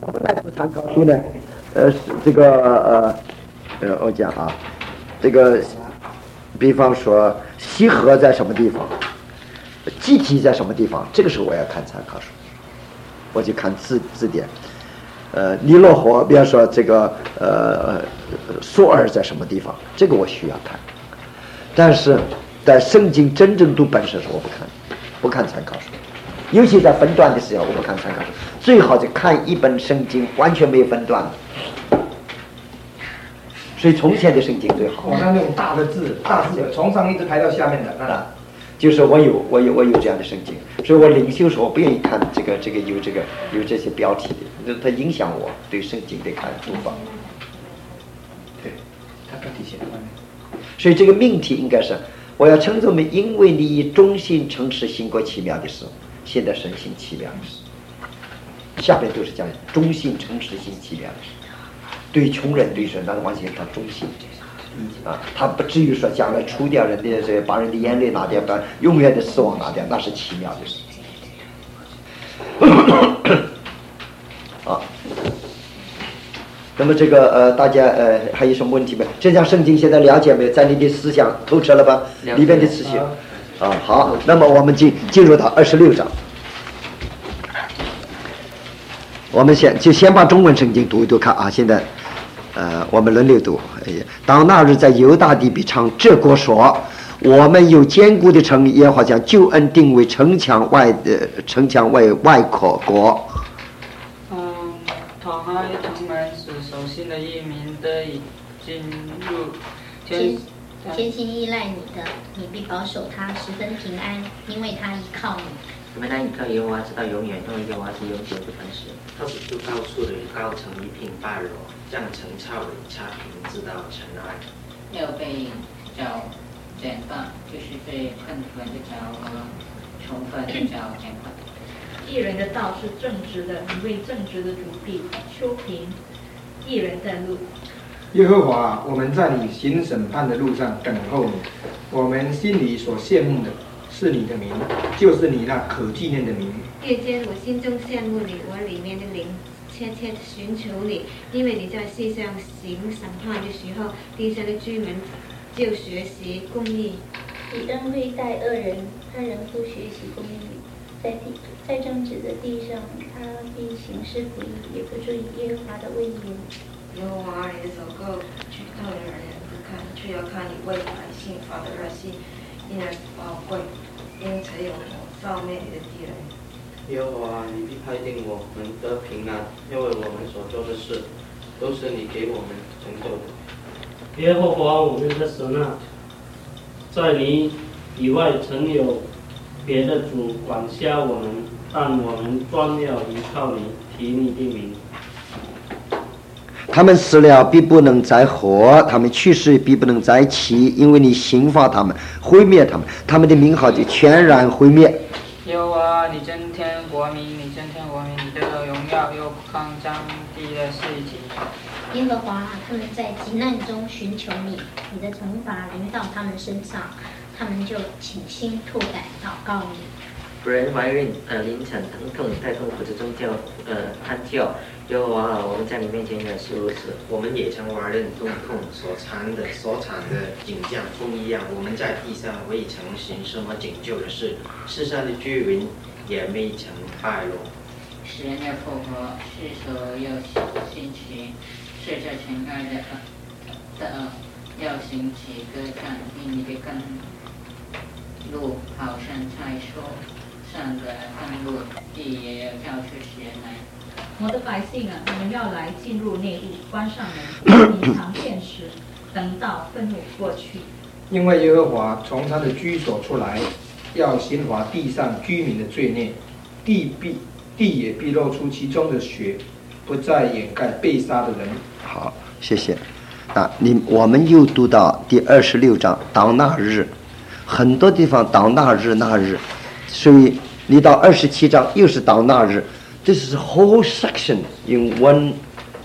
那部参考书呢，这个我讲啊，这个比方说西河在什么地方，集体在什么地方，这个时候我要看参考书，我就看字典。尼罗河，比方说这个苏尔在什么地方，这个我需要看。但是在圣经真正读本身的时候，我不看参考书，尤其在分段的时候，我不看参考书。最好就看一本圣经完全没有分段的。所以从前的圣经最好。 我看那种大的字，从上一直排到下面的啊。 就是我有这样的圣经，所以我领袖时候我不愿意看这个有这些标题的，它影响我对圣经的看读法。 对，它标题写在外面。 所以这个命题应该是我要称作们，因为你以忠心诚实行过奇妙的事，现在神行奇妙的事。下边都是讲忠心诚实行奇妙的事，对穷人对神，那完全他忠心。他不至于说将来除掉人的这把人的眼泪拿掉，把永远的失望拿掉，那是奇妙的事。那么这个大家还有什么问题没？这张圣经现在了解没有？在你的思想透彻了吧？里边的思想好，那么我们进入到26章。我们先把中文圣经读一读看啊，现在。我们轮流读。当那日在犹大地必唱这国说，我们有坚固的城，也好像救恩定为城墙外外国。 讨哈城门使守信的义民得以进入。 坚心依赖你的，你必保守他十分平安，因为他依靠你。 因为他依靠耶和华直到永远，因为耶和华是永久的磐石。他使住高处的高城一并败落，将城拆为差平，直到尘埃。 要被脚剪断，就是被困魂的脚和囚犯的脚剪断。 义人的道是正直的，你为正直的主必修平义人的路。 耶和华，我们在你行审判的路上等候你，我们心里所羡慕的是你的名，就是你那可纪念的名。 夜间我心中羡慕你，我里面的灵切切寻求你，因为你在世上行审判的时候，地上的居民就学习公义。 你恩惠待恶人，他人不学习公义。在正直的地上，他必行事不义，也不注意耶和华的威严。 耶和华，你的手够去恶人不看，却要看你为百姓发的热心，因而宝贵，因才有我照灭你的敌人。 耶和华，你必派定我们得平安，因为我们所做的事都是你给我们成就的。 耶和华我们的神啊，在你以外曾有别的主管辖我们，但我们专要依靠你，提你的名。 他们死了必不能再活，他们去世必不能再起，因为你刑罚他们，毁灭他们，他们的名号就全然毁灭。 耶和华，你增添国民，你得了荣耀，又抗降低了世极。 耶和华，他们在急难中寻求你，你的惩罚临到他们身上，他们就倾心吐胆祷告你。 不人怀孕凌晨疼痛，在痛苦之中喊叫。耶和华，我们在你面前也是如此。我们也曾怀孕痛痛所产的景象不一样。我们在地上未曾行什么拯救的事，世上的居民也未曾败落。 使人要复活，世所要兴起，是这尘埃的要兴起歌唱，因你的根路好像菜蔬上的根路，地也要跳出血来。 我的百姓啊，你们要来进入内屋，关上门，隐藏现实，等到愤怒过去。 因为耶和华从他的居所出来，要刑罚地上居民的罪孽，地也必露出其中的血，不再掩盖被杀的人。 好，谢谢。我们又读到第26章，当那日，很多地方当那日，所以你到27章又是当那日。This is a whole section in one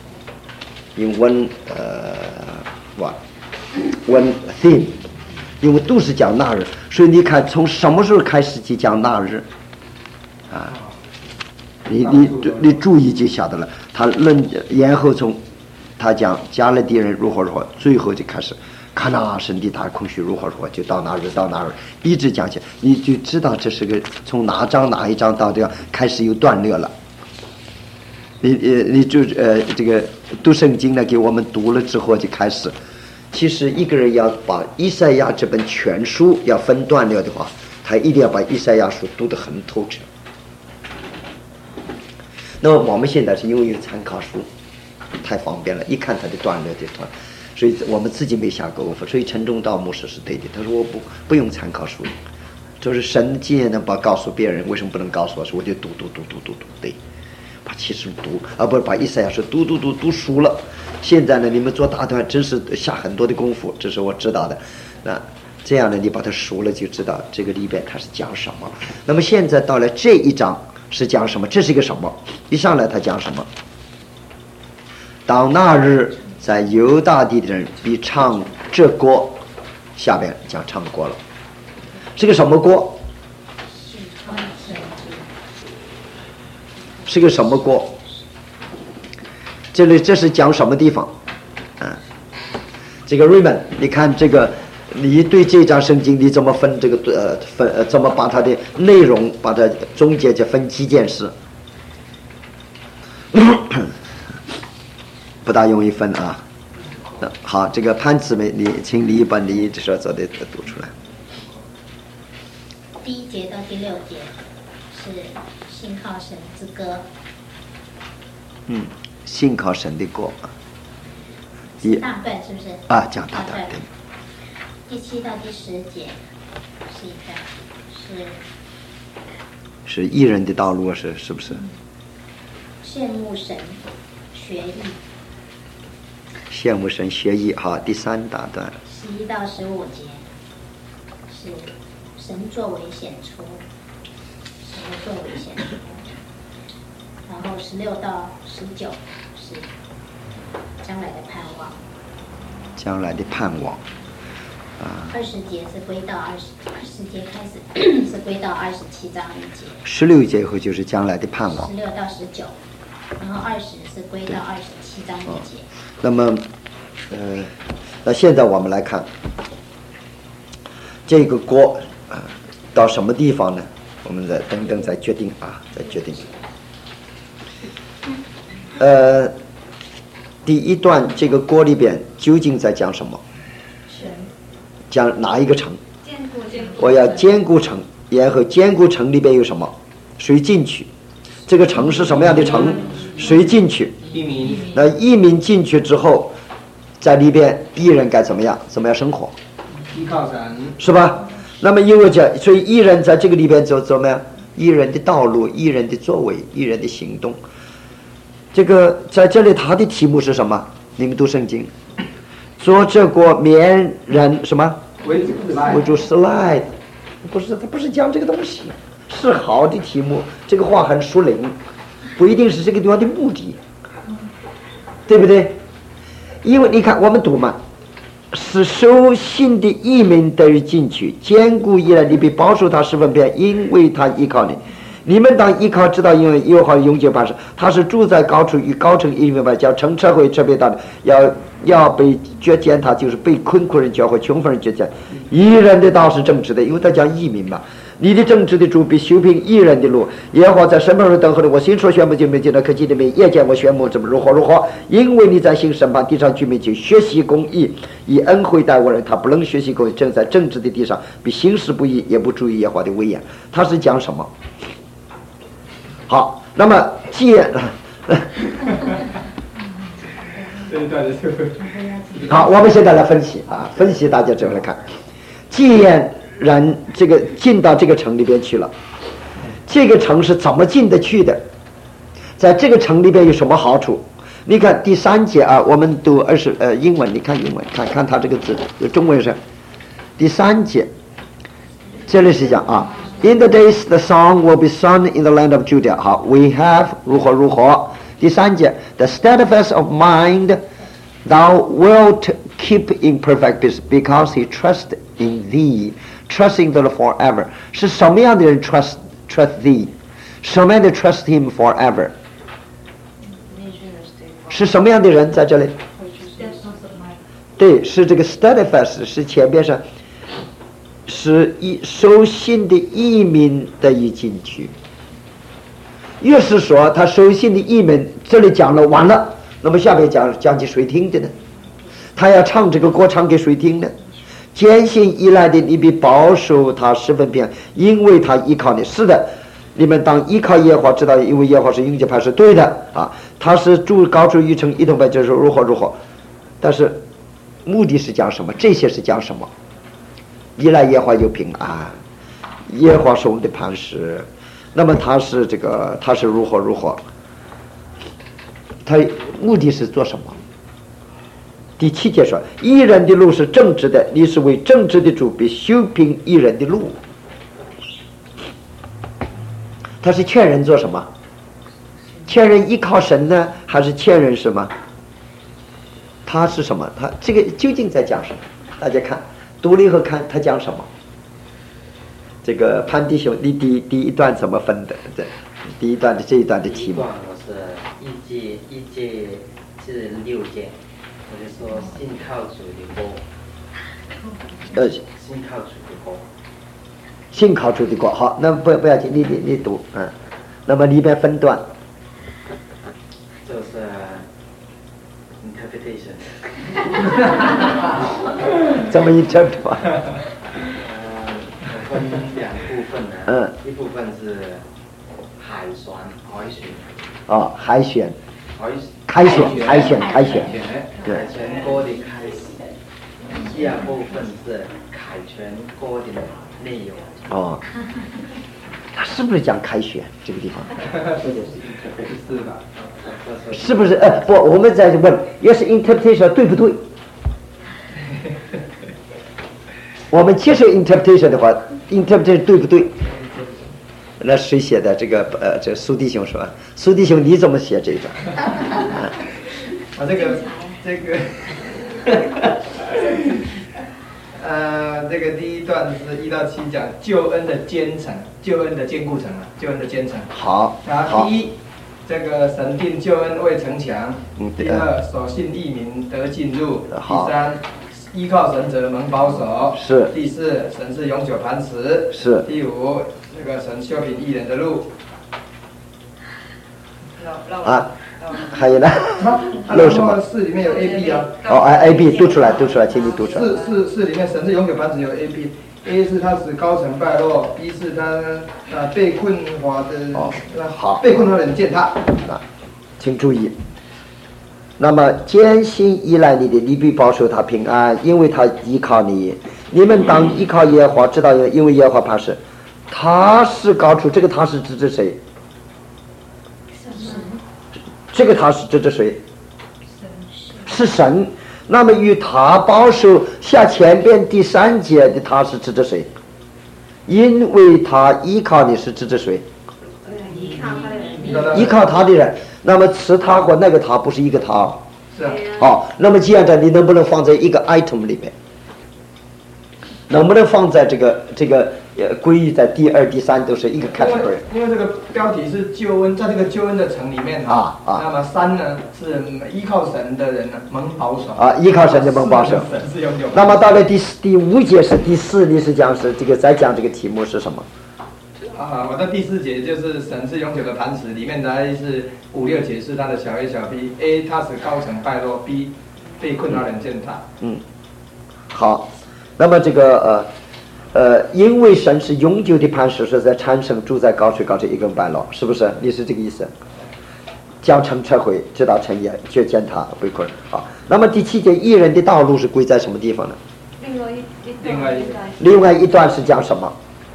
theme， 因为都是讲那日，所以你看从什么时候开始就讲那日啊？ 你注意就晓得了。他然后从他讲加勒底人如何如何，最后就开始看那神的大空虚如何如何，就到哪儿到哪儿，一直讲起，你就知道这是个从哪一章到这个开始有断裂了。你就这个读圣经呢，给我们读了之后就开始。其实一个人要把以赛亚这本全书要分段了的话，他一定要把以赛亚书读得很透彻。那么我们现在是因为有参考书，太方便了，一看他的段落就断，所以我们自己没下功夫。所以陈忠道牧师是对的，他说我不用参考书，就是神既然能把告诉别人，为什么不能告诉我？说我就读，对。把启示读，不是把以赛亚书读熟了。现在呢，你们做大团真是下很多的功夫，这是我知道的。那这样呢，你把它熟了，就知道这个里边它是讲什么。那么现在到了这一章是讲什么？这是一个什么？一上来他讲什么？当那日，在犹大地的人必唱这歌，下边讲唱歌了，是个什么歌？是个什么歌？这是讲什么地方？这个瑞文，你看这个，你对这章圣经你怎么分这个怎么把它的内容把它总结就分几件事？不大容易分啊。好，这个潘姊妹，请你把你这说做的读出来。 第1节到第6节是信靠神之歌。 信靠神的歌。 大段是不是？ 讲大段。对。 第7到第10节是一段， 是义人的道路，是不是？ 羡慕神学艺。 羡慕神学艺，好，第3大段。 11到15节是神作为显出。作为显出，然后16到19是将来的盼望。 将来的盼望。 20节是归到20节开始是归到27章1节。 16节以后就是将来的盼望。 16到19，然后20是归到27章1节。 那么，那现在我们来看这个国到什么地方呢？我们再等等再决定。第一段这个国里边究竟在讲什么？讲哪一个城？我要坚固城，然后坚固城里边有什么？谁进去？这个城是什么样的城？谁进去？ 移民。 那移民进去之后，在里边义人该怎么样生活？ 依靠神， 是吧？那么因为所以义人在这个里边怎么样？义人的道路，义人的作为，义人的行动。这个在这里他的题目是什么？你们读圣经，做这国免人什么？为主 slide， 他不是讲这个东西，是好的题目。这个话很属灵，不一定是这个地方的目的，对不对？因为你看我们读嘛。使守信的义民得以进去，坚固义人，你必保守他10分偏，因为他依靠你。你们当依靠，知道因为耶和华永久磐石，他是住在高处，与高城一明白，叫乘车会车被大的，要被决践，他就是被困苦人教会穷乏人决践。义人的道是正直的，因为他讲义民嘛。你的正直的主必修平义人的路，耶和华在审判中等候的。我心说宣布就没见到可记的没，夜间我宣布怎么如何，因为你在行审判，地上居民去学习公义，以恩惠待我人。他不能学习公义，正在正直的地上，比行事不义，也不注意耶和华的威严。他是讲什么？好，那么既然好，我们现在来分析分析大家这样来看，既然人这个进到这个城里边去了，这个城是怎么进得去的？在这个城里边有什么好处？你看第3节我们读英文，你看英文，看他这个字，有中文是第3节，这里是讲In the days the song will be sung in the land of Judah. 好 ，we have 如何。第3节 ，the steadfast of mind thou wilt keep in perfect peace because he trusts in thee. Trusting the Lord forever. 是什么样的人 trust thee？ 什么样的 trust him forever？ 是什么样的人在这里？对，是这个 steadfast， 是前边上是收信的移民的一进去。越是说他收信的移民，这里讲了完了，那么下面讲给谁听的呢？他要唱这个歌唱给谁听呢？坚信依赖的你必保守他十分平安，因为他依靠你。是的，你们当依靠耶和华，知道因为耶和华是永久派，是对的啊。他是高处一层一同派，就是如何如何。但是目的是讲什么？这些是讲什么？依赖耶和华有平安，耶和华是我们的磐石。那么他是如何如何？他目的是做什么？第7节说，义人的路是正直的，你是为正直的主，必修平义人的路。他是劝人做什么？劝人依靠神呢，还是劝人什么？他是什么？他这个究竟在讲什么？大家看读了以后看他讲什么。这个潘弟兄，你第一段怎么分的？第一段的这一段的题目。 我是1节至6节，我就说信靠主的歌。信靠主的歌。 信靠主的歌，好，那不要紧，你读，那么里边分段。 就是 interpretation。 怎么 interpret 法？ 分2部分呢。一部分是海选。 哦，海选。 海选对。 凯旋歌的开始。第2部分是凯旋歌的内容。 哦。他是不是讲凯旋这个地方？ 是吧？ 是不是？不，我们再问，要是 interpretation 对不对？我们接受 interpretation 的话 ，interpretation 对不对？那谁写的？这苏弟兄说，苏弟兄你怎么写这个？ 这个第一段是1到7讲救恩的坚城，救恩的坚固城啊，救恩的坚城。 好。 第一，这个神定救恩为城墙。第2，所信义民得进入。第3，依靠神者蒙保守。 是。 第4，神是永久磐石。 是。 第5，这个神修平义人的路。 还有呢？漏什么 ？4里面有 A、B 啊。 A、B 读出来，请你读出来。 4里面神是永久磐石有 A、B。A 是他使高层败落 ，B 是他被困乏的被困乏的人践踏。 请注意。那么坚信依赖你的，你必保守他平安，因为他依靠你。你们当依靠耶和华，知道因为耶和华磐石，他是高处。这个他是指着谁？这个他是指着谁？是神。那么与他保守下前边第3节的他是指着谁？因为他依靠你是指着谁？依靠他的人。那么此他或那个他不是一个他。 是啊。 好，那么既然这样，你能不能放在一个 item 里面？能不能放在这个归于在第2、第3都是一个 category？ 因为这个标题是救恩，在这个救恩的城里面那么3呢是依靠神的人呢蒙保守。 依靠神的蒙保守。那么大概第5节是第4，你是讲是这个再讲这个题目是什么？ 我的第4节就是神是永久的磐石，里面大概是5、6节是他的小 A 小 B。A 他使高层败落 ，B 被困乏人践踏。 好。那么这个因为神是永久的磐石，是在产生住在高处一根败落，是不是？你是这个意思？将城撤回，直到城也却践踏被困。好，那么第7节义人的道路是归在什么地方呢？另外一段是讲什么？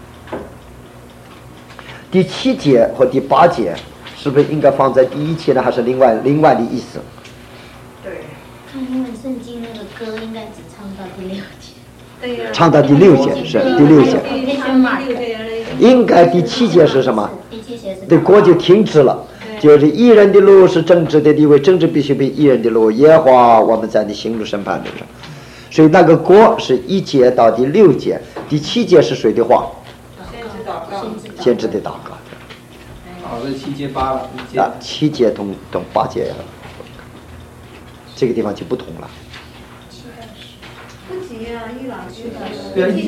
第7节和第8节是不是应该放在第1节呢，还是另外的意思？ 对。看英文圣经那个歌应该只唱到第6节。 唱到第6节是第6节，应该第7节是什么？对，国就停止了，就是义人的路是正直的，因为正直必须比义人的路。耶和华我们在你心路审判的上，所以那个国是1节到第6节，第7节是谁的话？先知的祷告。 好，这7节8了。 7节同8节，这个地方就不同了。 不急啊，一老去的。 对啊，一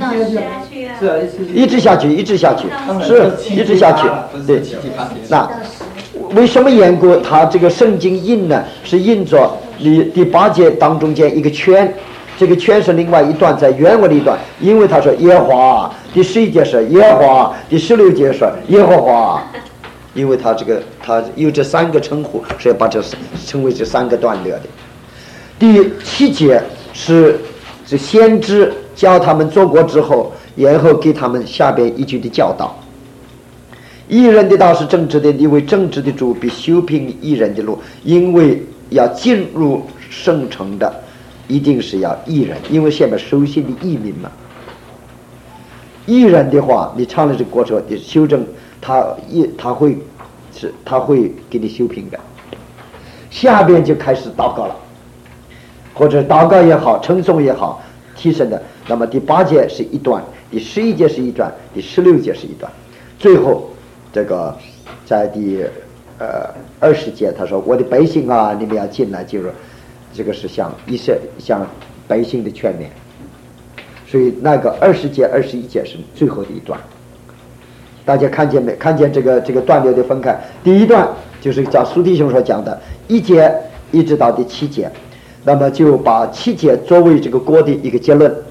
直下去， 一直下去，是一直下去。对，那为什么缘故？它这个圣经印呢，是印着第8节当中间一个圈，这个圈是另外一段，在原文的一段，因为他说耶和华，第11节是耶和华，第16节是耶和华，因为他有这3个称呼，所以把这称为这3个段落的。第7节是先知教他们做过之后，然后给他们下边一句的教导：义人的道是正直的，因为正直的主必修平义人的路。因为要进入圣城的，一定是要义人，因为下面首先的义民嘛。义人的话，你唱了这个歌之后，你修正他会给你修平的。下边就开始祷告了，或者祷告也好，称颂也好，提升的。那么第8节是一段，第11节是一段，第16节是一段，最后这个在第20节他说：“我的百姓啊，你们要进来进入。”这个是向百姓的劝勉。所以那个20节、21节是最后的一段。大家看见没？看见这个段落的分开。第一段就是照苏弟兄所讲的1节一直到第7节，那么就把7节作为这个歌的一个结论，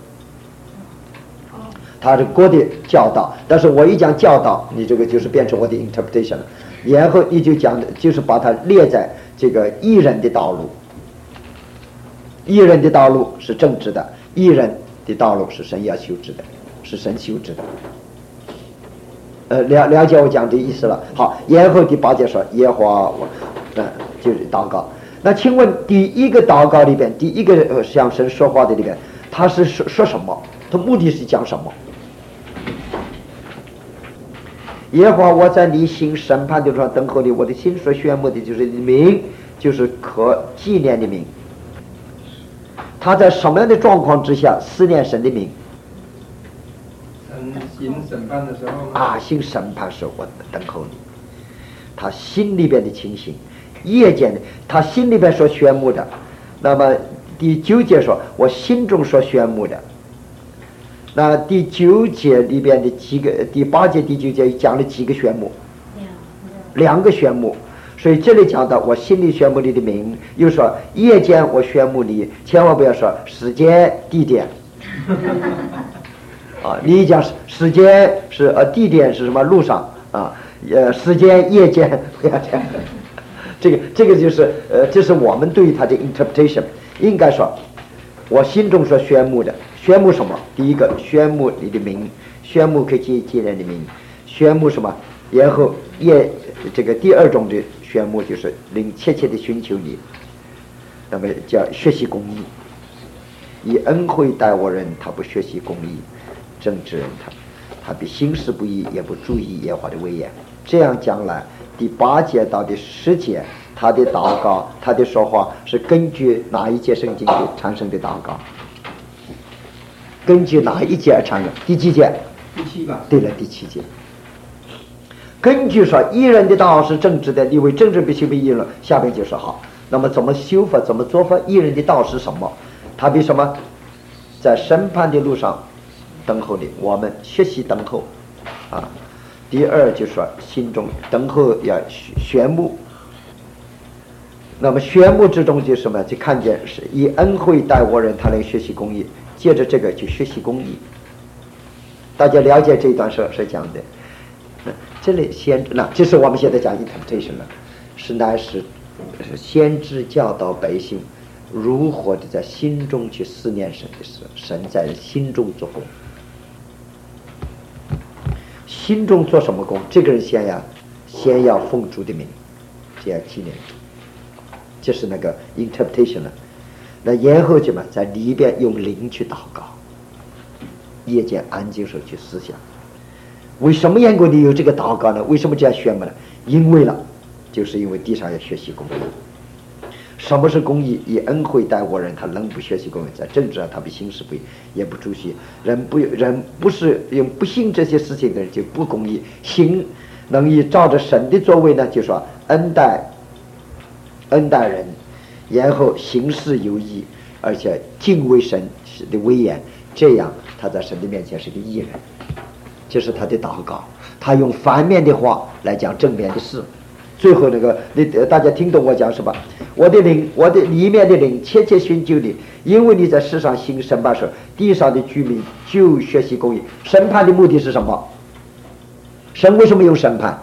他是歌的教导。但是我一讲教导，你这个就是变成我的 interpretation 了，然后你就讲的就是把它列在这个义人的道路。义人的道路是正直的，义人的道路是神要修治的，是神修治的。了解我讲的意思了。好，然后第8节说耶和华，就是祷告。那请问第一个祷告里边，第一个向神说话的里边，他是说什么？他目的是讲什么？耶和华，我在你行审判的路上等候你，我的心所宣布的就是你的名，就是可纪念的名。他在什么样的状况之下思念神的名？ 行审判的时候行审判时候我等候你。他心里边的情形，夜间的他心里边所宣布的。那么第9节说我心中所宣布的。那第9节里边的几个，第8节第9节讲了几个宣布？2个宣布。所以这里讲到我心里宣布你的名，又说夜间我宣布你，千万不要说时间地点你讲时间是地点是什么？路上时间夜间不要这样。这个就是这是我们对于它的 interpretation。应该说我心中所宣布的，宣布什么？第一个宣布你的名，宣布可以纪念的名，宣布什么？然后这个第2种的宣布就是切切的寻求你，那么叫学习公义。以恩惠待我人，他不学习公义；正直人他必行事不义，也不注意耶和华的威严。这样讲来，第8节到第10节，他的祷告，他的说话是根据哪一节圣经产生的祷告？根据哪一节而产生？第几节？ 第7吧。 对了，第7节。根据说义人的道是正直的，因为正直必修平义人。下边就说好，那么怎么修法，怎么做法？义人的道是什么？他比什么？在审判的路上等候你，我们学习等候第2就说心中等候要宣布。那么宣布之中就是什么？就看见是以恩惠待我人，他能学习公义，接着这个就学习公义。大家了解这一段是讲的。这里先知，那这是我们现在讲 interpretation 了，乃是先知教导百姓如何的在心中去思念神的事，神在心中做工。心中做什么工？这个人先要奉主的名，这样纪念主，这是那个 interpretation 了。那然后就在里边用灵去祷告，夜间安静时候去思想。为什么缘故你有这个祷告呢？为什么这样宣布呢？就是因为地上要学习公义。什么是公义？以恩惠待我人，他能不学习公义？在政治上他不行事不义，也不注意人不是用不信这些事情的人就不公义，行能以照着神的作为呢，就说恩待人，然后行事有义，而且敬畏神的威严，这样他在神的面前是个义人。这是他的祷告，他用反面的话来讲正面的事。最后那个大家听懂我讲什么？我的里面的灵切切寻求你，因为你在世上行审判时，地上的居民就学习公义。审判的目的是什么？神为什么用审判？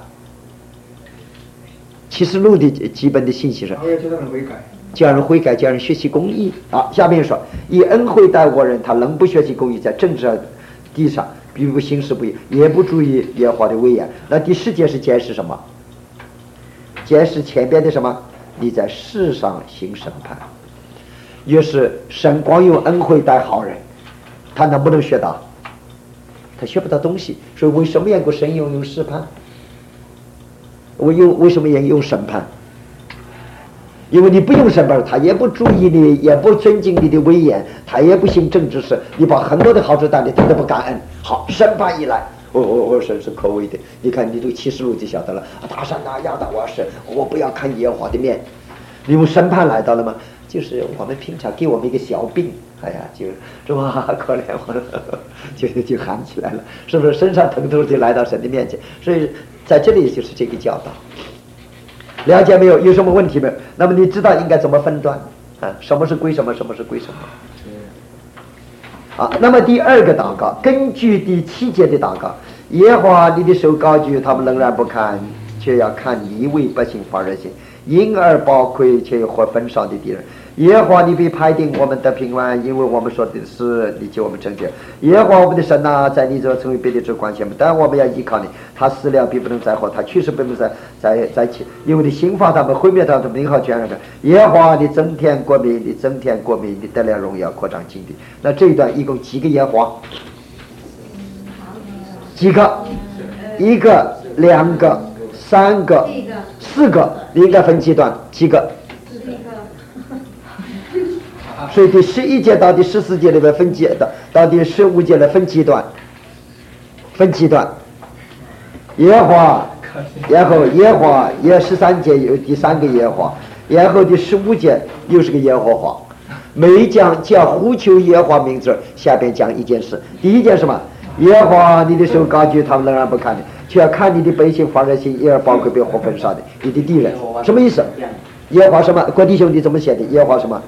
启示录的基本的信息是叫人悔改，叫人学习公义。好，下面说以恩惠待我人，他能不学习公义，在政治地上并不行事不义，也不注意耶和华的威严。那第10节是解释什么？解释前边的什么？你在世上行审判。越是神光用恩惠待好人，他能不能学到？他学不到东西。所以为什么要神用审判？为什么要用审判？因为你不用审判，他也不注意你，也不尊敬你的威严，他也不行政治事，你把很多的好处带来，他都不感恩。好，审判一来，我神是可畏的。你看你这个启示录就晓得了，大山啊，压倒我神，我不要看耶和华的面。你们审判来到了吗？就是我们平常给我们一个小病，哎呀，就哇可怜我了，就喊起来了，是不是身上疼痛就来到神的面前？所以在这里就是这个教导。了解没有？有什么问题没有？那么你知道应该怎么分段啊？什么是归什么，什么是归什么？好，那么第2个祷告，根据第7节的祷告，耶和华你的手高举，他们仍然不看，却要看你为百姓发热心，因而包亏却有或焚烧的敌人。耶和华你必派定我们的平安，因为我们说的是你救我们拯救。耶和华我们的神啊，在你这成为别的之关系，但我们要依靠你。他死了必不能再活，他去世不能再起，因为你刑罚他们，毁灭他们，名号全然的。耶和华你增添国民，你增添国民，你得了荣耀，扩张境地。那这一段一共几个耶和华？几个？1个、2个、3个、4个，你应该分几段？几个？所以第11节到第14节里面分几段，到第15节来分几段？分几段？耶和华，然后耶和华也13节有第3个耶和华，然后第15节又是个耶和华。每一讲叫呼求耶和华名字，下边讲一件事。第一件什么？耶和华你的手高举，他们仍然不看你，却要看你的百姓发热心，因而包括被火焚烧的你的敌人。什么意思？耶和华什么？各弟兄你怎么写的？耶和华什么？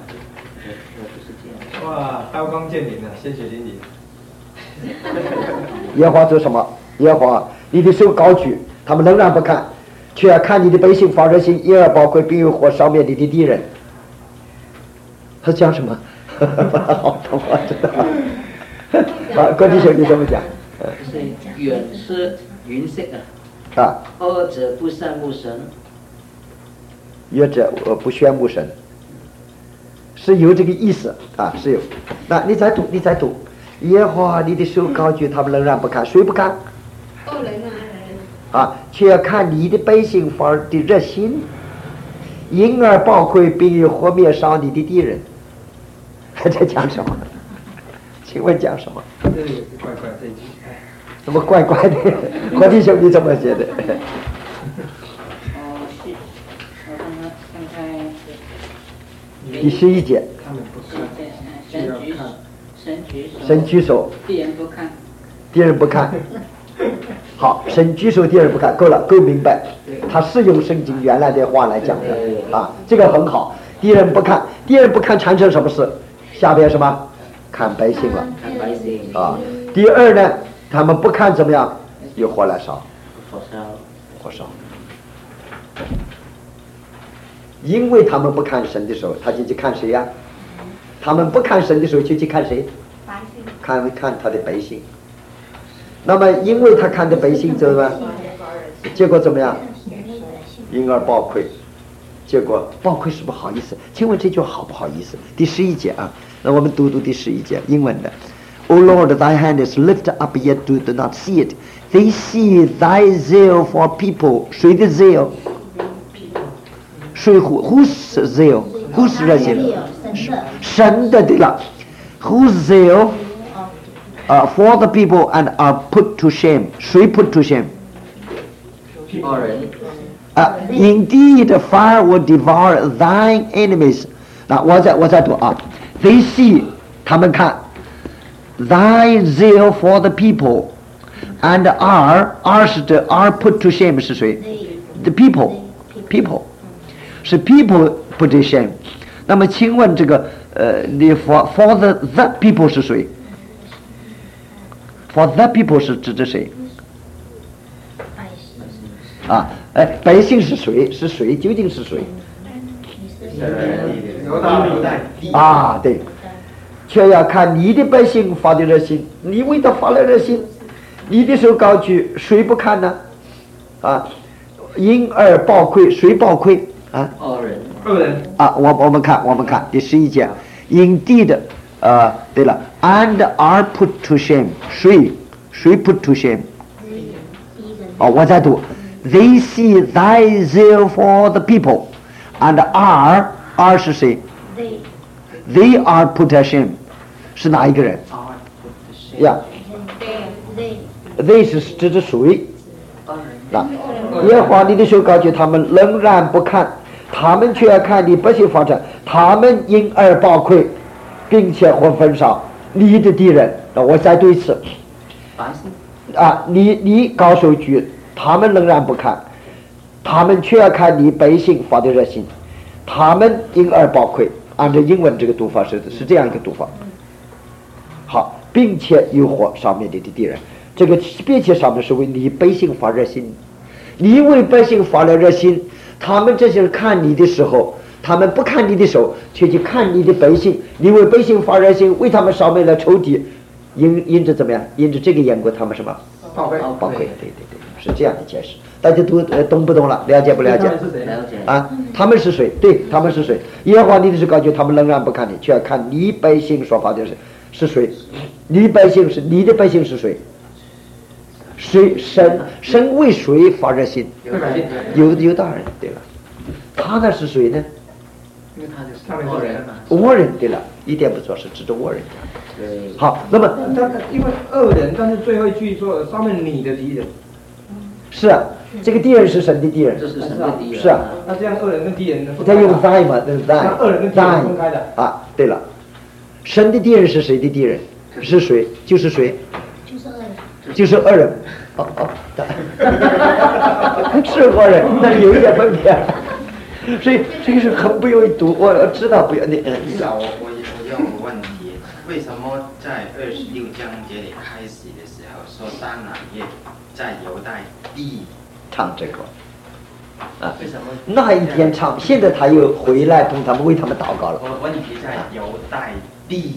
哇，刀光剑影啊，鲜血淋漓。 耶和华做什么？耶和华你的手高举，他们仍然不看，却要看你的百姓发热心，因而包括并有火烧灭你的敌人。他讲什么？好懂啊，知道。好，各弟兄你怎么讲？ 是远是云色啊，恶者不善慕神， 恶者不宣慕神，是有这个意思啊，是有。那你再读，耶和华你的手高举，他们仍然不看，谁不看？啊，却要看你的百姓发的热心，因而包括并有火灭烧你的敌人。还在讲什么？请问讲什么？ 这里有个怪怪这一句， 怎么怪怪的？何弟兄你怎么写的？ 是，我刚才第11节。 他们不看， 神举手， 敌人不看。 敌人不看。 好，神举手，敌人不看，够了，够明白。他是用圣经原来的话来讲的啊，这个很好。敌人不看，敌人不看产生什么事？下边什么？看百姓了。 看百姓啊。第二呢，他们不看怎么样？有火来烧。火烧。因为他们不看神的时候，他就去看谁呀？他们不看神的时候，就去看谁？看他的百姓。那么，因为他看的百姓怎么样？结果怎么样？因而暴亏。结果暴亏是不好意思。请问这句好不好意思？第11节啊，那我们读第11节，英文的。O Lord, thy hand is lifted up, yet do not see it. They see thy zeal for people. 谁的 zeal? 谁 whose zeal? Whose 热心？神的对了。Whose zeal? For the people and are put to shame. 谁 put to shame? Indeed, fire will devour thine enemies. 那我再读啊 ，They see 他们看 ，thy zeal for the people and are 是这 are put to shame 是谁 ？The people 是 people put to shame。那么请问这个你 for the people 是谁 ？For the people 是指的谁？啊，百姓是谁？是谁？究竟是谁？啊，对，却要看你的百姓发的热心，你为他发了热心，你的手高举，谁不看呢？啊，因而报亏，谁报亏啊？ 恶人啊，我们看第11节 ，Indeed， 对了 ，and are put to shame， 谁 put to shame？ 哦，我再读 ，They see thy zeal for the people, and are 是谁 ？They are put to shame， 是哪一个人？呀 ，They 是指的谁？那耶和华你的手高举，他们仍然不看。他们却要看你百姓发展，他们因而报亏，并且或焚烧你的敌人。我再读一次，啊，你高手举，他们仍然不看，他们却要看你百姓发的热心，他们因而报亏。按照英文这个读法是这样一个读法。好，并且诱惑上面的敌人，这个并且上面是为你百姓发热心，你为百姓发了热心。他们这些人看你的时候，他们不看你的手，却去看你的百姓。你为百姓发热心，为他们烧灭了仇敌，因着怎么样？因着这个缘故，他们什么？报亏。对，是这样的解释。大家懂不懂了？了解不了解？ 了解啊，他们是谁？对，他们是谁？耶和华你的是感觉他们仍然不看你，却要看你百姓所发的是谁？你的百姓是谁？谁神为谁发热心？犹大人，对了，他那是谁呢？ 因为他们是人嘛。 倭人，对了，一点不错，是指着倭人讲。好，那么因为恶人，但是最后一句说上面你的敌人。 是啊，这个敌人是神的敌人。 这是神的敌人。 是啊。 那这样恶人跟敌人呢？ 他用 thy 嘛，那是 thy。 那恶人跟敌人分开的。 啊，对了，神的敌人是谁的敌人？是谁？就是谁？就是恶人。是恶人，但是有一点分别。所以这个是很不容易读，我知道不要你。 我有个问题，为什么在26章节里开始的时候说撒拿耶在犹大地唱这个？啊，为什么？那一天唱，现在他又回来同他们为他们祷告了。 问题在犹大地。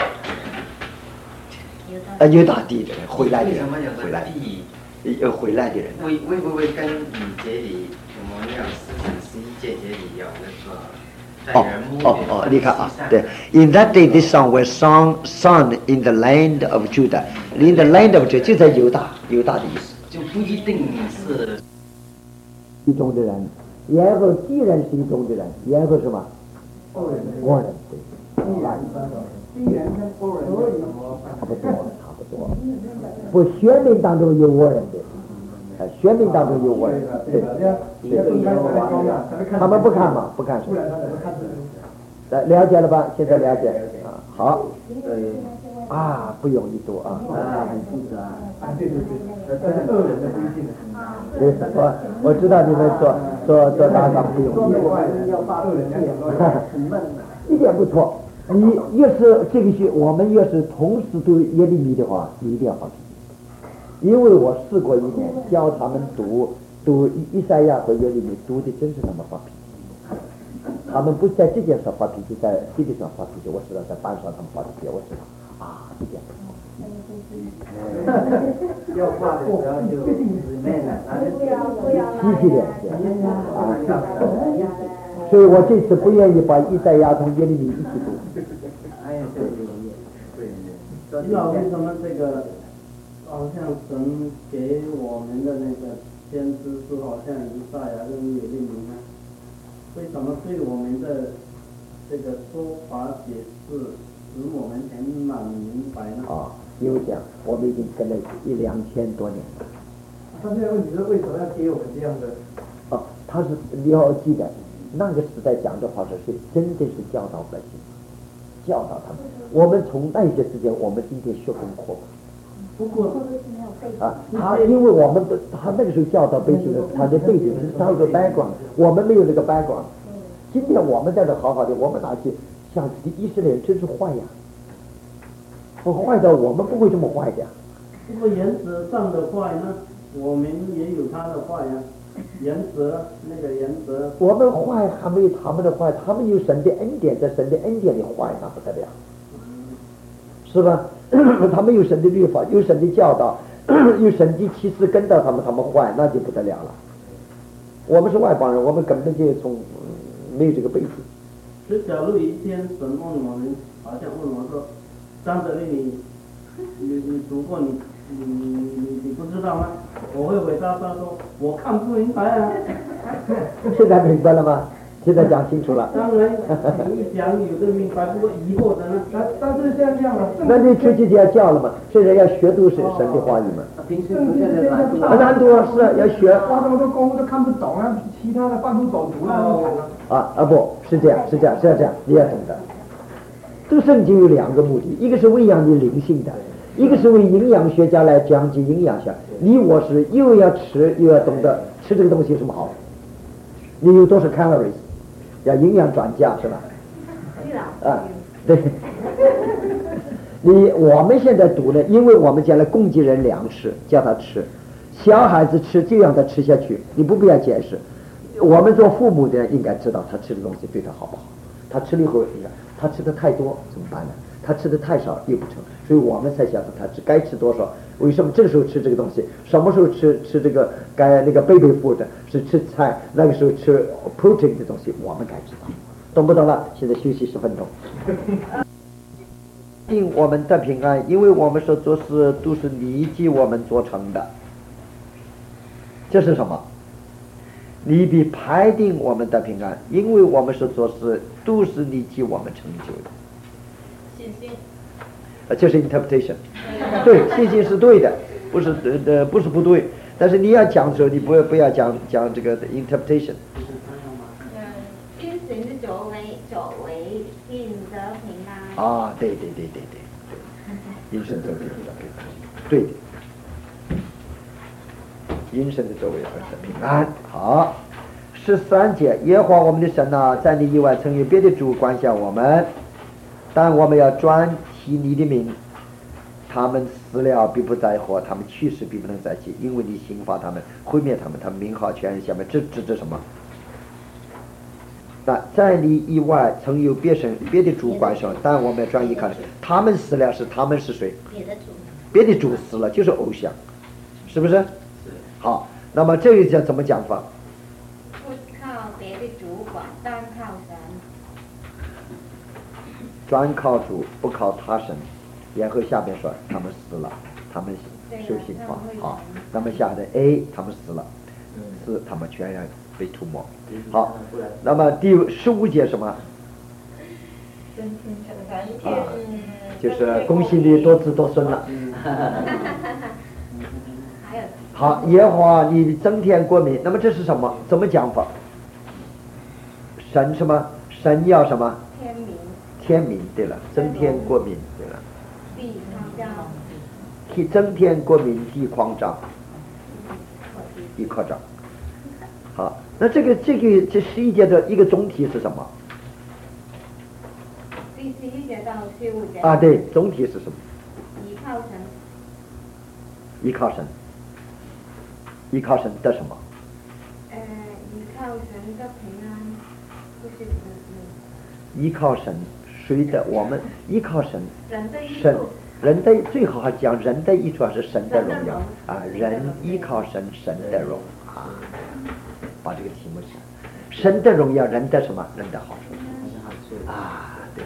犹大地的人，回来的人，回来的人， 会不会跟你这里我们要11节这里有那个？ 你看啊，对 ，In that day this song was sung in the land of Judah. In the land of Judah 就在犹大的意思。 就不一定是一中的人，然后既然是一中的人，然后什么？倭人，对。 敌人跟倭人有什么差不多。不，选民当中有倭人的，选民当中有倭人，对。他们不看嘛，不看什么？了解了吧？现在了解啊，好。啊，不容易读啊。很复杂。对，这是恶人的规定。对，我知道你们做大纲不容易。要把恶人一点不错。你越是这个我们越是同时读耶利米的话，你一定要发脾气，因为我试过一年教他们读以赛亚和耶利米，读的真是那么发脾气。他们不在这件事发脾气，在别的上发脾气。我知道在班上他们发脾气，我知道啊，这样。要发的时候就积极点啊。所以我这次不愿意把以赛亚同耶利米一起读。 知道为什么这个好像神给我们的那个先知是好像以赛亚跟耶利米呢？为什么对我们的这个说法解释使我们很蛮明白呢？ 啊，有讲，我们已经跟了2000多年了。 他现在问题是为什么要给我们这样的？ 哦，他是你要记得，那个时代讲的话是真的是教导百姓，教导他们。我们从那些之间，我们今天学功课。 不过啊，他因为我们的他那个时候教导背景的，他的背景是他有个 background， 我们没有那个 background。今天我们在这好好的，我们拿去像以色列人真是坏呀，坏到我们不会这么坏的。 不过原则上的坏呢，我们也有他的坏呀。原则那个原则， 我们坏还没有他们的坏，他们有神的恩典，在神的恩典里坏那不得了，是吧？他们有神的律法，有神的教导，有神的启示跟到他们坏那就不得了了。我们是外邦人，我们根本就没有这个背景。 所以假如一天神问我们，好像问我说：“张德利，你读过你不知道吗？”我会回答他说：“我看不明白啊。” 现在明白了吗？现在讲清楚了。 当然，一讲有的明白，不过疑惑的呢。但是像这样的， 那你出去就要教了嘛？这人要学读神的话语嘛。 平时不见得难读是要学。 花这么多功夫都看不懂啊，其他的半途走读了。 不是这样，你要懂得。读圣经有两个目的，一个是喂养你灵性的，一个是为营养学家来讲解营养学。你我是又要吃又要懂得吃这个东西有什么好，你有多少 calories， 要营养专家是吧？对。我们现在读呢，因为我们将来供给人粮食，叫他吃，小孩子吃就让他吃下去，你不必要解释。我们做父母的人应该知道他吃的东西对他好不好，他吃了以后，他吃的太多怎么办呢？他吃的太少又不成，所以我们才晓得他该吃多少。为什么这个时候吃这个东西，什么时候吃这个该那个baby food是吃菜，那个时候吃 protein 的东西，我们该知道，懂不懂了？现在休息10分钟。定我们的平安，因为我们所做事都是你替我们做成的。这是什么？你必排定我们的平安，因为我们所做事都是你替我们成就的。 信心。 这是 interpretation， 对，信心是对的，不是不对，但是你要讲的时候，你不要讲这个 interpretation。 因神的作为引得平安。 啊，对，因神作为对的，因神的作为而得平安。好，13节，耶和华我们的神啊，在你以外曾有别的主管辖我们，但我们要专提你的名，他们死了必不再活，他们去世必不能再起，因为你刑罚他们，毁灭他们，他们名号全人下面，这什么？那在你以外曾有别的主管辖，但我们要专一看，他们死了是他们是谁？别的主死了就是偶像，是不是？好，那么这个叫怎么讲法？ 不靠别的主管，单靠神。 专靠主，不靠他神。然后下边说他们死了，他们受刑罚。好，那么下的 A 他们死了，是他们全然被涂抹。好，那么第15节什么？就是恭喜你多子多孙了。好，耶和华你增添国民，那么这是什么？怎么讲法？神什么？神要什么？天民，对了，增添国民，对了。增添国民，地扩张，地扩张。好，那这11节的一个总体是什么？ 第11节到15节。 啊，对，总体是什么？ 依靠神。 依靠神。依靠神的什么？ 依靠神的平安，不是依靠神，谁的？我们依靠神。 神。 人的最好讲人的益处是神的荣耀啊！人依靠神，神的荣啊！把这个题目写，神的荣耀，人的什么？人的好处啊！对，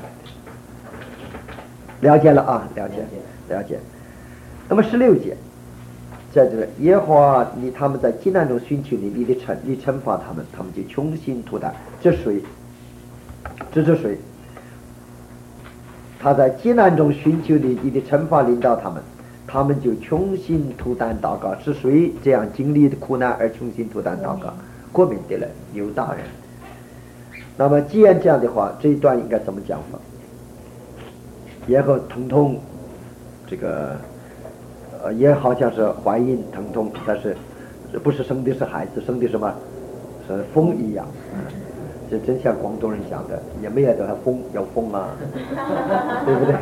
了解了啊，了解。那么16节，在这个耶和华他们在艰难中寻求你，你惩罚他们，他们就穷心图胆。这谁？这是谁？他在艰难中寻求你的惩罚领导他们， 他们就穷心吐胆祷告。是谁这样经历的苦难而穷心吐胆祷告？国民的人，犹大人。那么既然这样的话，这一段应该怎么讲法？然后疼痛，这个也好像是怀孕疼痛，但是不是生的是孩子，生的什么？是风一样。这真像广东人讲的，也没有的风有风啊，对不对？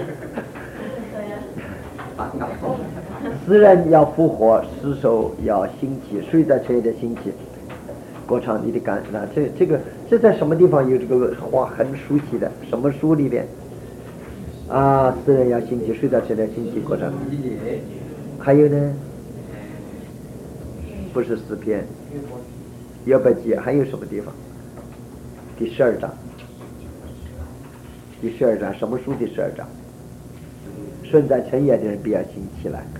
死人要复活，尸首要兴起，睡在沉的兴起。国昌你的感那这在什么地方有这个话很熟悉的？什么书里边？啊，死人要兴起，睡在沉的兴起，国昌。还有呢？不是诗篇，约伯记，还有什么地方？第12章，第12章什么书？第12章，顺在尘野的人必要兴起来。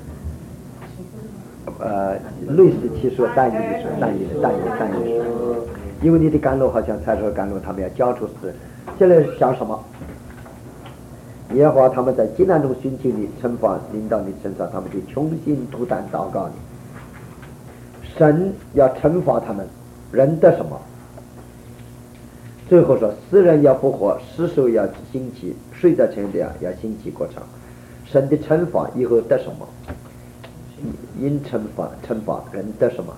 类似其说但以理说，但以理说，因为你的甘露好像才说甘露，他们要交出死。这里讲什么？耶和华他们在艰难中寻求你，惩罚临到你身上，他们就穷心吐胆祷告你。神要惩罚他们，人的什么？最后说，死人要复活，尸首要兴起，睡在沉的要兴起过程。神的惩罚以后得什么？因惩罚人的什么？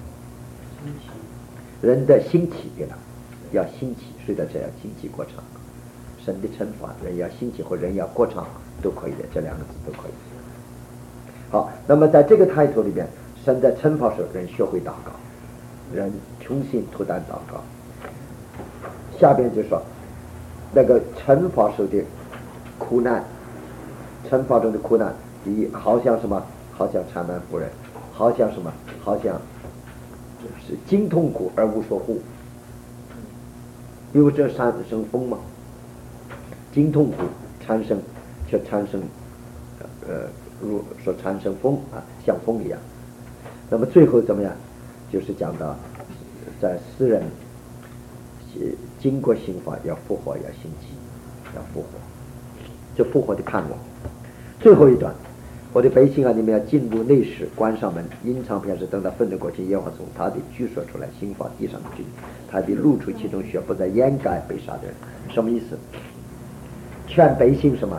人的兴起对了，要兴起，睡在这要兴起过程。神的惩罚，人要兴起或人要过场都可以的，这两个字都可以。好，那么在这个抬头里边，神在惩罚时候，人学会祷告，人穷心吐胆祷告。下边就说那个惩罚时候的苦难，惩罚中的苦难，第一好像什么？好像缠满妇人，好像什么？好像是经痛苦而无所护。因为这产生风嘛，经痛苦产生却产生如说产生风啊，像风一样。那么最后怎么样？就是讲到在诗人经过刑罚要复活，要兴起，要复活，这复活的盼望。最后一段，我的百姓啊，你们要进入内室，关上门，隐藏片时，等到愤怒过去，耶和华从他的居所出来，刑罚地上的罪，他必露出其中血，不再掩盖被杀的人。什么意思？劝百姓什么？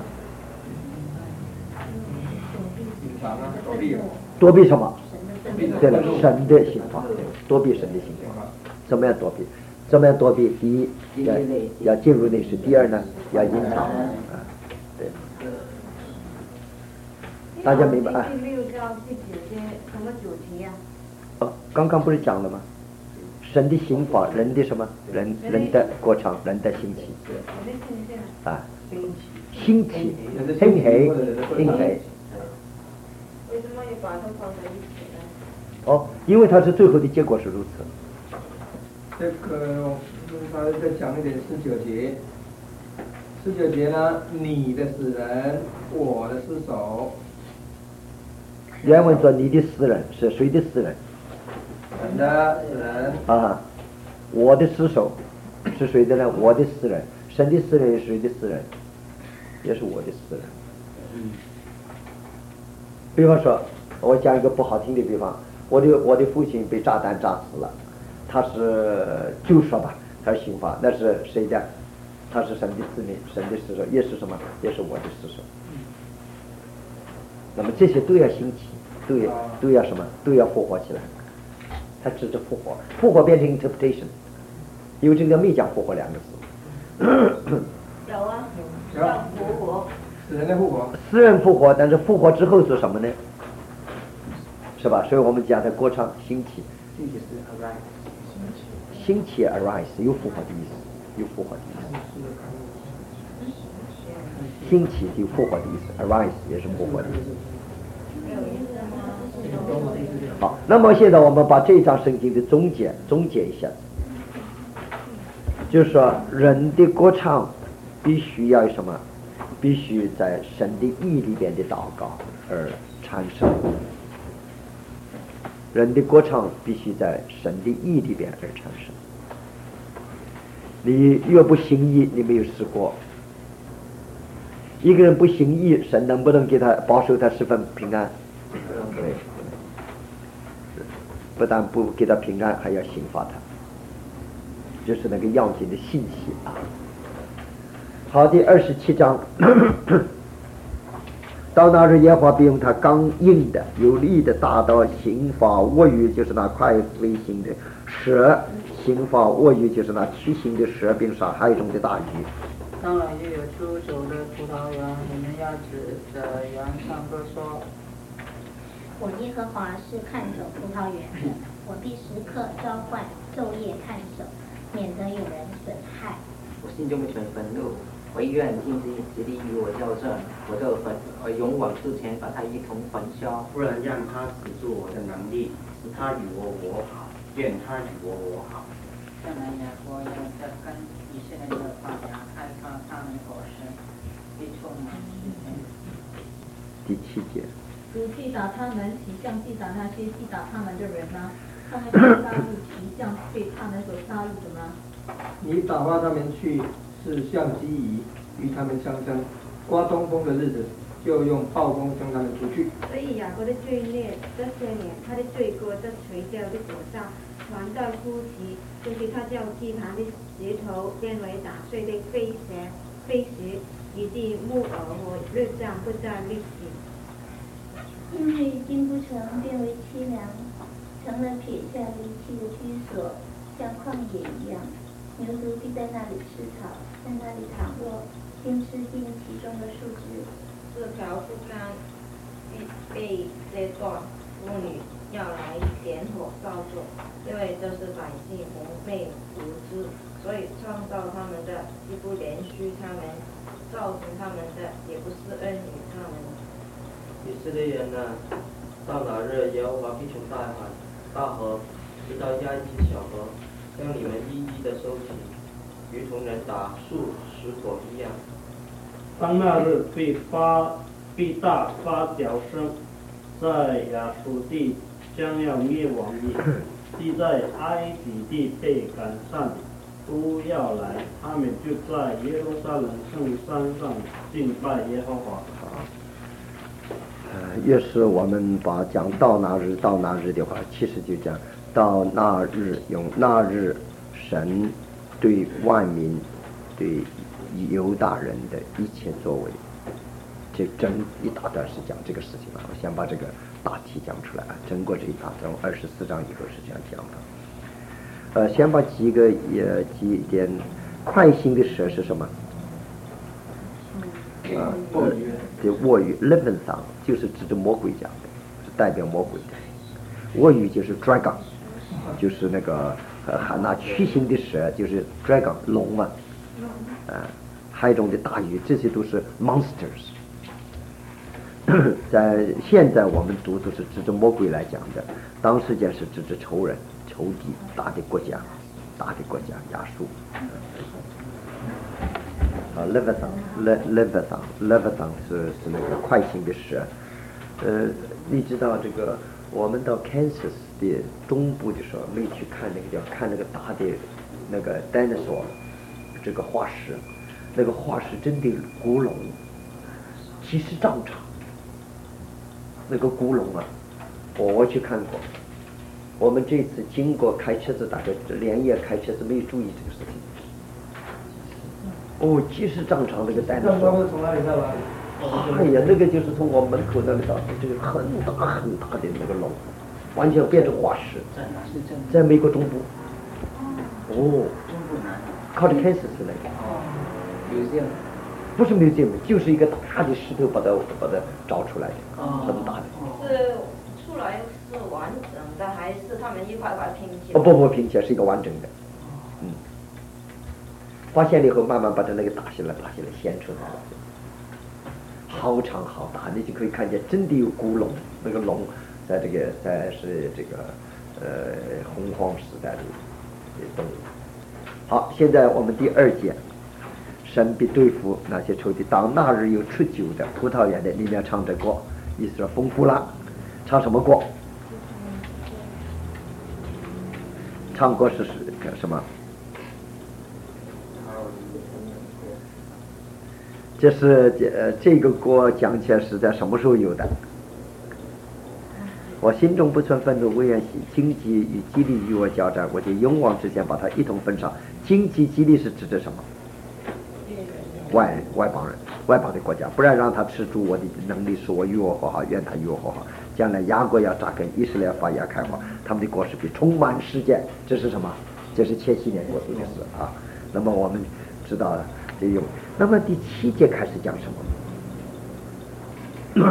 躲避什么？对了，神的刑罚，躲避神的刑罚。怎么样躲避？怎么样躲避？第一要进入内室，第二呢要隐藏啊，对。大家明白啊？ 第6到第9节什么主题呀？ 刚刚不是讲了吗？神的刑罚，人的什么？人的过场，人的兴起啊，兴起，兴起。 为什么要把它放在一起呢？ 因为它是最后的结果是如此。 这个稍微再讲一点19节。19节呢，你的死人，我的尸首。 原文说你的死人是谁的死人？ 神的死人啊，我的尸首是谁的呢？我的死人。神的死人也是谁的死人？也是我的死人。比方说，我讲一个不好听的比方，我的父亲被炸弹炸死了，他是就说吧，他是刑罚，那是谁的？他是神的子民，神的尸首，也是什么？也是我的尸首。那么这些都要兴起，都要什么？都要复活起来。他指着复活，复活变成 interpretation， 因为这个没讲复活两个字。 有啊，要复活。 死人的复活。 死人复活，但是复活之后做什么呢？是吧？所以我们讲的过场兴起。 兴起是 arise。 兴起 arise 有复活的意思，有复活的意思。兴起有复活的意思 ，arise 也是复活的意思。好，那么现在我们把这一章圣经的总结一下，就是说人的歌唱必须要有什么？必须在神的意里边的祷告而产生。人的歌唱必须在神的意里边而产生。你越不行义，你没有试过。 一个人不行义，神能不能给他保守他十分平安？对，不但不给他平安，还要刑罚他，这是那个要紧的信息啊。好，第27章。到那日耶和华必用他刚硬的有力的大刀刑罚恶鱼，就是那快飞行的蛇，刑罚恶鱼就是那骑行的蛇，并杀海中的大鱼。 当然又有出走的葡萄园，你们要指着园唱歌说： 我耶和华是看守葡萄园的，我必时刻召唤，昼夜看守，免得有人损害。 我心中全愤怒，我愿尽心竭力与我交战，我勇往直前，把他一同焚烧， 不然让他止住我的能力，使他与我和好，愿他与我和好。 将来雅各要在跟以色列的发芽，开发他们果实，必充满世界。 第7节。 主击打他们，岂像击打那些击打他们的人吗？他们所杀戮，岂像被他们所杀戮的吗？ 你打发他们去，是像鸡夷与他们相争。刮东风的日子，就用暴风将他们出去。 所以雅各的罪孽这些年，他的罪过在垂掉的手上传到夫妻，就是他叫祭坛的石头变为打碎的飞石，以及木偶和日杖不再立起。 因为进不成，变为凄凉，成了撇下离弃的居所，像旷野一样。牛犊必在那里吃草，在那里躺卧，并吃尽其中的树枝。 这条树干被切断，妇女要来点火烧作，因为这是百姓蒙昧无知，所以创造他们的既不怜恤他们，造成他们的也不是恩于他们。 以色列人啊，到那日耶和华必从大河直到亚基小河，将你们一一的收集，如同人打树石果一样。 当那日必大发角声，在亚述地将要灭亡的，既在埃及地被赶散的，都要来，他们就在耶路撒冷圣山上敬拜耶和华。 越是我们把讲到那日的话，其实就讲到那日，用那日神对万民、对犹大人的一切作为，这整一大段是讲这个事情了。我先把这个大体讲出来啊，整个这一大段24章以后是这样讲的。先把几点快心的蛇是什么？对，恶语 Leviathan 就是指着魔鬼讲的，是代表魔鬼的。恶语就是 dragon， 就是那个那曲形的蛇就是 dragon 龙嘛，海中的大鱼，这些都是 monsters。在现在我们读都是指着魔鬼来讲的，当时间是指着仇人、仇敌、大的国家亚述。Leviathan 是那个快行的蛇。你知道这个，我们到 Kansas 的中部的时候，没去看那个大的那个 dinosaur 这个化石，那个化石真的古龙，几十丈长，那个古龙啊，我去看过。我们这次经过开车子，大概连夜开车子没有注意这个事情。几十丈长那个袋子。 那他们从哪里到哪里？ 哎呀，那个就是从我门口那里到这个很大的那个龙，完全变成化石。在美国中部。中部哪里？ 靠着Kansas那个。 museum。 不是museum，就是一个大的石头把它找出来的，很大的。 是出来是完整的，还是他们一块块拼起来？ 不拼起来是一个完整的。发现了以后，慢慢把它那个打下来，掀出来了，好长好大，你就可以看见真的有古龙，那个龙在是这个洪荒时代的动物。好，现在我们第2节，神必对付那些仇敌。当那日有出酒的葡萄园的，里面唱着歌，意思说丰富了。唱什么歌？唱歌是什么？ 这是这个锅讲起来是在什么时候有的？我心中不存愤怒，不愿喜，荆棘与激励与我交战，我就勇往直前，把它一同焚烧。荆棘激励是指的什么？外邦人，外邦的国家，不然让他吃住我的能力，使我与我和好，愿他与我和好。将来雅各要扎根，以色列发芽开花，他们的果实必充满世界。这是什么？这是千禧年国度的事啊。那么我们知道了这用。那么第7节开始讲什么？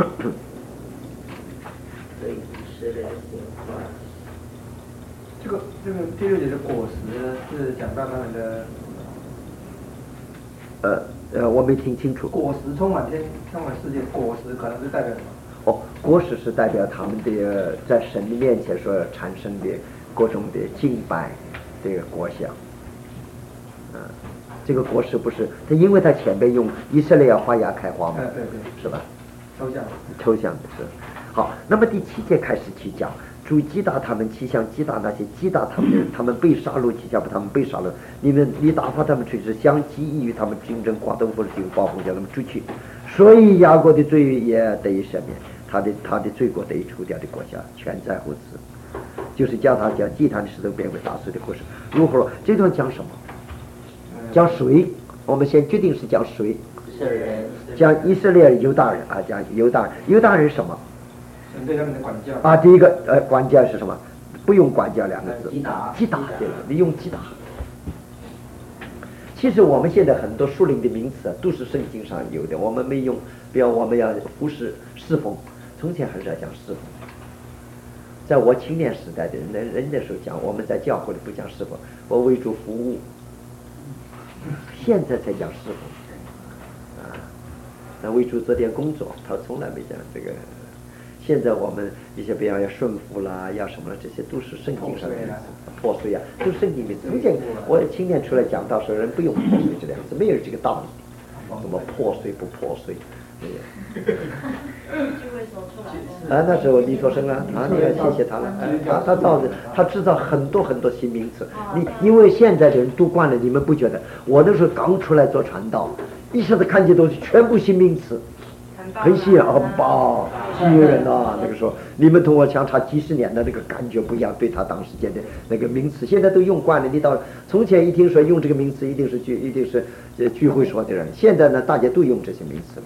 对以色列的兴化。 这个第6节的果实是讲到他们的我没听清楚。 果实充满世界，果实可能是代表什么？ 果实是代表他们的在神的面前所产生的各种的敬拜的果效。这个果实不是他，因为他前边用以色列要发芽开花嘛， 对， 是吧？ 抽象的是。好，那么第7节开始去讲，主击打他们，其想击打那些击打他们的人，他们被杀戮，其想把他们被杀戮。你打发他们出去，相激意与他们竞争，刮动或者就暴风叫他们出去。所以雅各的罪也得以赦免，他的罪过得以除掉的国家，全在乎此。就是叫他将祭坛的石头变为打碎的故事。如何？这段讲什么？讲谁？我们先决定是讲谁。讲以色列犹大人啊，讲犹大人什么？ 对他们的管教啊，第一个管教是什么？不用管教2个字，击打对了，你用击打。其实我们现在很多属灵的名词都是圣经上有的，我们没用，比如我们要忽视侍奉，从前很少讲侍奉。在我青年时代的人家时候讲，我们在教会里不讲侍奉，我为主服务。现在才讲侍奉啊，那为主做点工作，他从来没讲这个。现在我们一些比方要顺服啦，要什么了，这些都是圣经上的破碎啊，都是圣经里。从前我青年出来讲道时，人不用破碎这2个字，没有这个道理。什么破碎不破碎？那时候李作生啊，你要谢谢他了。他制造很多很多新名词。因为现在的人读惯了，你们不觉得？我那时候刚出来做传道，一下子看见都是全部新名词。很吸引吸引人啊！那个时候，你们同我相差几十年的那个感觉不一样，对他当时间的那个名词，现在都用惯了。你到从前一听说用这个名词，一定是聚会说的人，现在呢，大家都用这些名词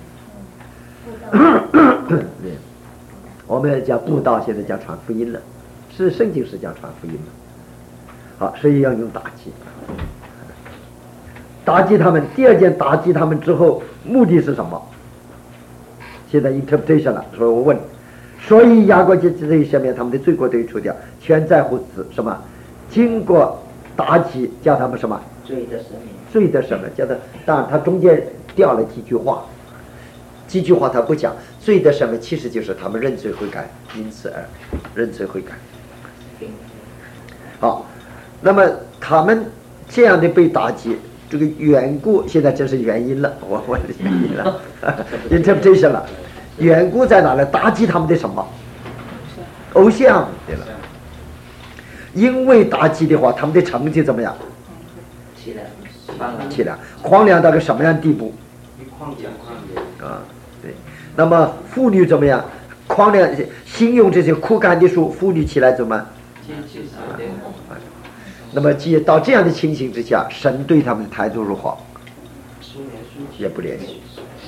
了。我们讲布道，现在讲传福音了，是圣经是讲传福音了。好，所以要用打击，打击他们。第2件打击他们之后，目的是什么？现在 interpretation 了，所以我问，所以雅各这一下面他们的罪过都除掉，全在乎此什么？经过打击，叫他们什么？ 罪的赦免。 罪的赦免，叫他当然他中间掉了几句话他不讲。罪的赦免其实就是他们认罪悔改，因此而认罪悔改。好，那么他们这样的被打击。这个缘故现在真是原因了，我问的原因了，interpretation 了，缘故在哪呢？打击他们的什么？偶像，对了。因为打击的话，他们的成绩怎么样？凄凉，荒凉到个什么样的地步？啊，对。那么妇女怎么样？荒凉，形容这些枯干的树，妇女起来怎么？那么到这样的情形之下，神对他们的态度如何？也不连续，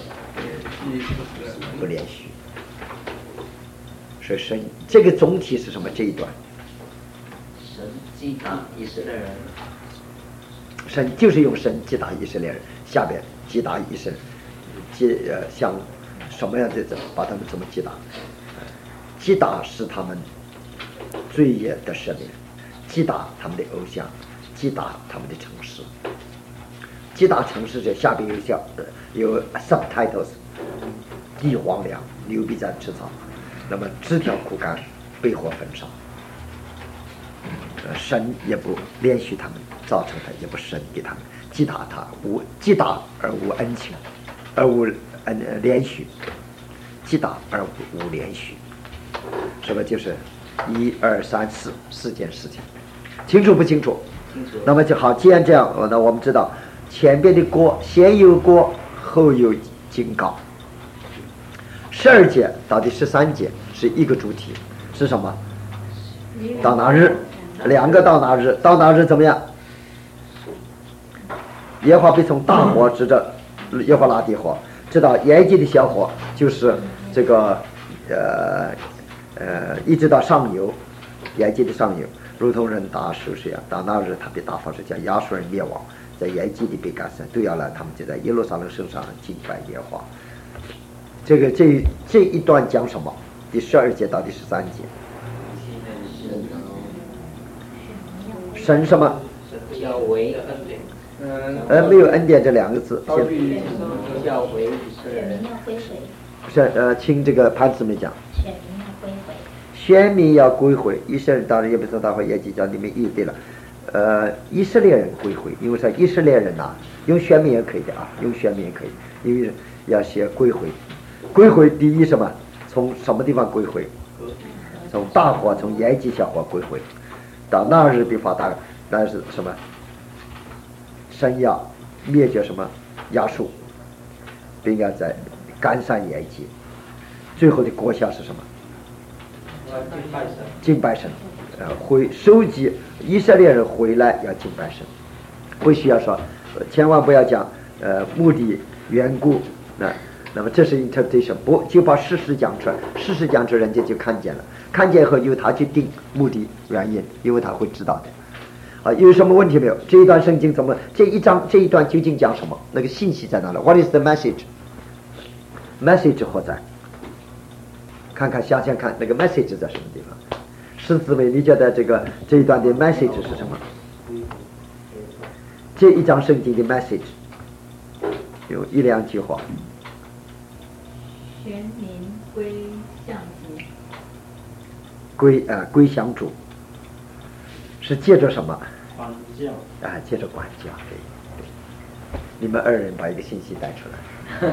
所以神这个总体是什么？这一段神击打以色列人， 神就是用神击打以色列人，下边击打以色列像什么样的把他们怎么击打？击打是他们罪业的赦免，击打他们的偶像，击打他们的城市。击打城市这下边有 subtitles， 地荒凉，牛必在吃草，那么枝条枯干，被火焚烧。神也不连续他们，造成他也不神给他们，击打他击打而无恩情，而无连续，击打而无连续，什么就是1、2、3、4件事情，清楚不清楚？清楚。那么就好，既然这样，那我们知道前边的锅，先有锅后有警告。12节到第13节是一个主题，是什么？到那日，2个到那日，到那日怎么样？耶和华必从大火指着耶和华拉底火，直到埃及的小火，就是这个一直到上游，埃及的上游，如同人打水一样。到那日，他必大发是将亚述人灭亡，在埃及的被赶散，都要来，他们就在耶路撒冷圣上敬拜耶和华。这一段讲什么？第12节到第13节。神什么？ 要为恩典。 没有恩典这2个字。 要为选民要归回。 是请这个潘姊妹讲。 选民要归回。 选民要归回，以色列当然也不从大会也就叫你们预备了。以色列人归回，因为说以色列人呐，用选民也可以的啊，用选民也可以，因为要写归回。归回第一什么？从什么地方归回？从大火，从埃及小火归回。到那日必发大，那是什么？神要灭绝什么？亚述，并要在赶散埃及。最后的果效是什么？敬拜神。会收集以色列人回来要敬拜神，不需要说，千万不要讲目的缘故。那么这是 interpretation， 不就把事实讲出来，事实讲出来人家就看见了，看见以后由他去定目的原因，因为他会知道的。有什么问题没有？这一段圣经怎么这一段究竟讲什么？那个信息在哪里 ？What is the message？ message 何在？想想看，那个 message 在什么地方？师姊妹，你觉得这一段的 message 是什么？这一章圣经的 message 有1-2句话。 全民归向主。 归向主，是借着什么？ 管教。 借着管教。对，你们2人把一个信息带出来。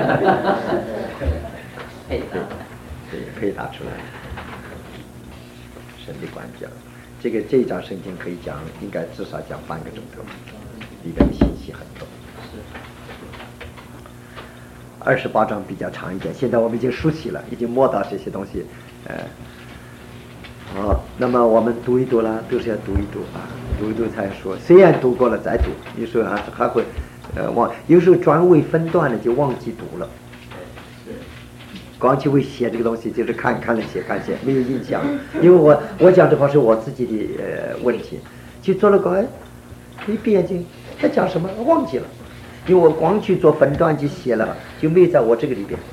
配搭出来。神的管教，这一章圣经可以讲，应该至少讲半个钟头，里边的信息很多。28章比较长一点，现在我们已经熟悉了，已经摸到这些东西。那么我们读一读了，都是要读一读啊，读一读才说。虽然读过了再读，有时候还会忘，有时候专为分段了就忘记读了。光去为写这个东西，就是看了写，没有印象。因为我讲这话是我自己的问题，就做了个一遍就他讲什么忘记了，因为我光去做分段去写了，就没有在我这个里边，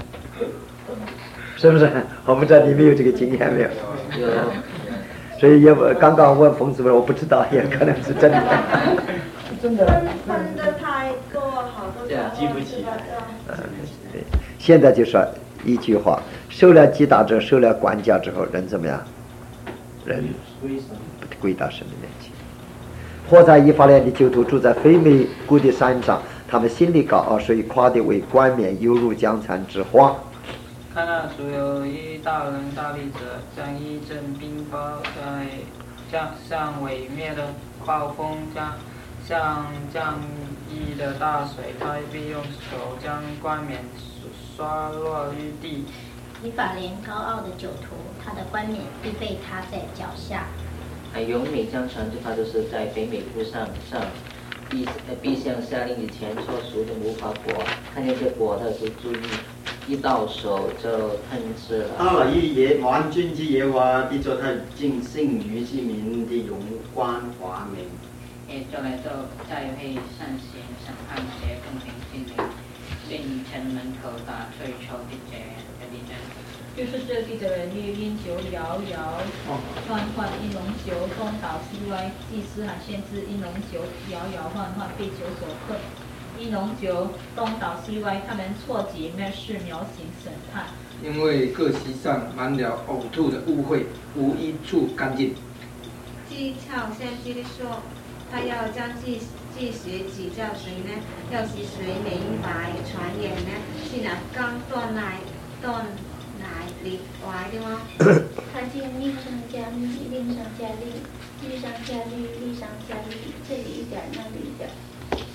是不是？我不知道你们有这个经验没有？ 有。 所以也刚刚问冯姊妹，我不知道，也可能是真的。 真的分的太多，好多记不起。 对，现在就说。一句话，受了击打者，受了管教之后，人怎么样？人归到神的面前。活在以法莲的旧徒住在非美谷的山上，他们心里高傲，所以夸的为冠冕，犹如江残之花。 看那属有一大人大力者，将一阵冰雹像毁灭的暴风，像降溢的大水，他必用手将冠冕刷落于地。 以法莲高傲的酒徒，他的冠冕必被他在脚下。 永美江船的话，就是在北美铺上必向下令以前所熟的无花果，看见这果的就注意，一到手就吞吃了。 到了一万军之耶和华必作他敬圣于之民的荣冠华美。 做来就再会善行审判邪公平心灵，并城门口打退仇敌者的敌人。 就是这地的人欲因酒摇摇晃晃，因浓酒东倒西歪，祭司和先知因浓酒摇摇晃晃，被酒所困，因浓酒东倒西歪，他们错及藐视苗刑审判。 因为各席上满了呕吐的污秽，无一处干净。 讥诮先知说，他要将祭时指教谁呢？要使谁明白传言呢？是那刚断奶里来的吗？ 他竟令上加令，令上加令，律上加律，律上加律，这里一点那里一点。 谁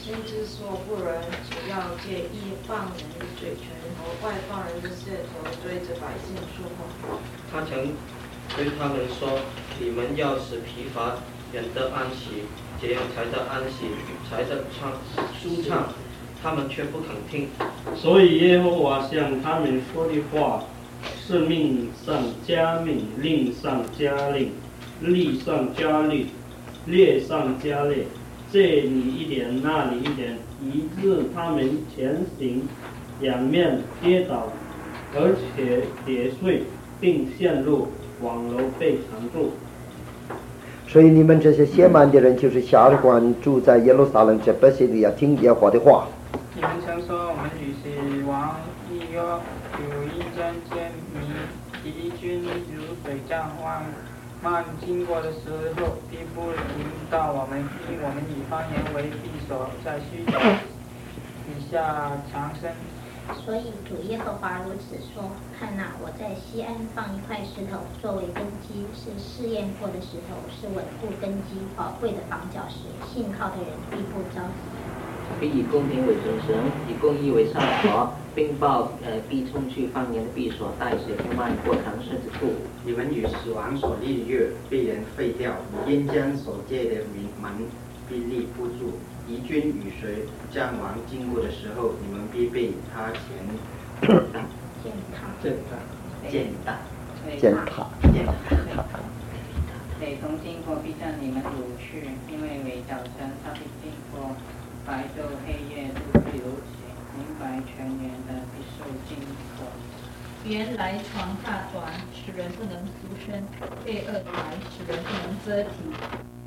先知说，不然只要借一放人的嘴唇和外放人的舌头对着百姓说话。 他曾对他们说：“你们要使疲乏人的安息，这样才得安息，才得舒畅。”他们却不肯听。 所以耶和华向他们说的话是命上加命，令上加令，例上加例，列上加列，这里一点那里一点，以致他们前行两面跌倒，而且跌碎，并陷入网楼被缠住。 所以你们这些写满的人，就是下官住在耶路撒冷这百姓里要听耶和华的话。 你们曾说我们与其往一约有一战见迷敌军如水涨漫经过的时候，必不临到我们，因我们以方言为避所，在虚假以下长生。 所以主耶和华如此说：看哪，我在西安放一块石头作为根基，是试验过的石头，是稳固根基宝贵的房角石，信靠的人必不着急。 必以公平为准绳，以公义为上河，并报必冲去方言的避所，带水不漫过长生之处。 你们与死亡所立的约被人废掉，边疆所借的门必立不住。敌军与谁将王经过的时候，你们必被他践踏。 雷同经过必将你们掳去，因为每早晨他必经过，白昼黑夜都必如此，明白全年的必受经过。 原来床大短，使人不能出声；被恶来，使人不能遮体。